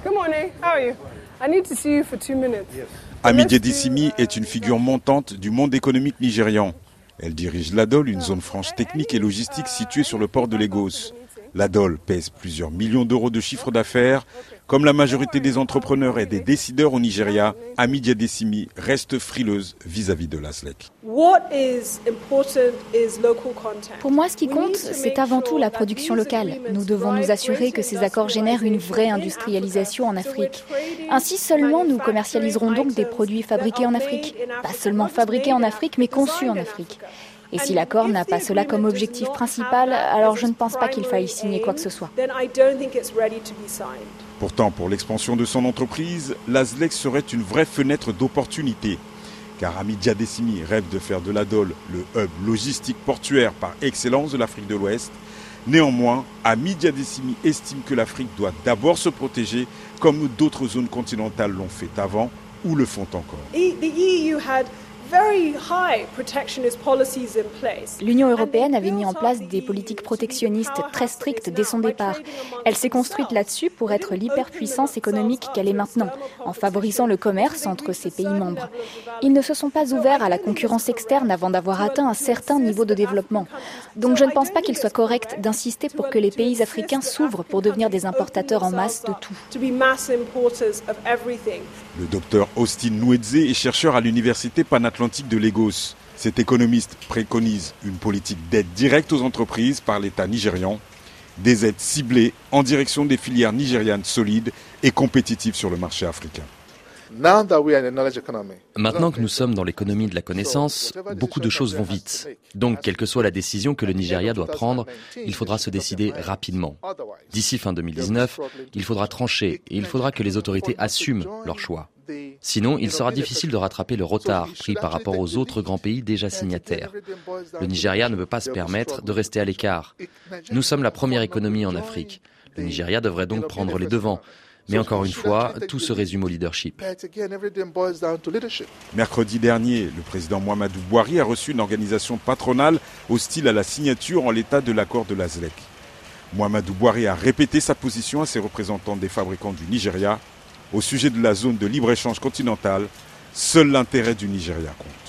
Good morning. How are you? I need to see you for 2 minutes. Amidjé Dessimi est une figure montante du monde économique nigérian. Elle dirige l'ADOL, une zone franche technique et logistique située sur le port de Lagos. L'ADOL pèse plusieurs millions d'euros de chiffre d'affaires. Comme la majorité des entrepreneurs et des décideurs au Nigeria, Amidjé Dessimi reste frileuse vis-à-vis de la SLEC. Pour moi, ce qui compte, c'est avant tout la production locale. Nous devons nous assurer que ces accords génèrent une vraie industrialisation en Afrique. Ainsi seulement, nous commercialiserons donc des produits fabriqués en Afrique. Pas seulement fabriqués en Afrique, mais conçus en Afrique. Et si l'accord n'a pas cela comme objectif principal, alors je ne pense pas qu'il faille signer quoi que ce soit. Pourtant, pour l'expansion de son entreprise, la SLEC serait une vraie fenêtre d'opportunité. Car Amidjé Dessimi rêve de faire de l'ADOL le hub logistique portuaire par excellence de l'Afrique de l'Ouest. Néanmoins, Amidjé Dessimi estime que l'Afrique doit d'abord se protéger, comme d'autres zones continentales l'ont fait avant ou le font encore. L'Union européenne avait mis en place des politiques protectionnistes très strictes dès son départ. Elle s'est construite là-dessus pour être l'hyperpuissance économique qu'elle est maintenant, en favorisant le commerce entre ses pays membres. Ils ne se sont pas ouverts à la concurrence externe avant d'avoir atteint un certain niveau de développement. Donc je ne pense pas qu'il soit correct d'insister pour que les pays africains s'ouvrent pour devenir des importateurs en masse de tout. Le docteur Austin Nweze est chercheur à l'université panatlantique de Lagos. Cet économiste préconise une politique d'aide directe aux entreprises par l'État nigérian, des aides ciblées en direction des filières nigérianes solides et compétitives sur le marché africain. Maintenant que nous sommes dans l'économie de la connaissance, beaucoup de choses vont vite. Donc, quelle que soit la décision que le Nigeria doit prendre, il faudra se décider rapidement. D'ici fin 2019, il faudra trancher et il faudra que les autorités assument leur choix. Sinon, il sera difficile de rattraper le retard pris par rapport aux autres grands pays déjà signataires. Le Nigeria ne peut pas se permettre de rester à l'écart. Nous sommes la première économie en Afrique. Le Nigeria devrait donc prendre les devants. Mais encore une fois, tout se résume au leadership. Mercredi dernier, le président Muhammadu Buhari a reçu une organisation patronale hostile à la signature en l'état de l'accord de la SLEC. Muhammadu Buhari a répété sa position à ses représentants des fabricants du Nigeria. Au sujet de la zone de libre-échange continentale, seul l'intérêt du Nigeria compte.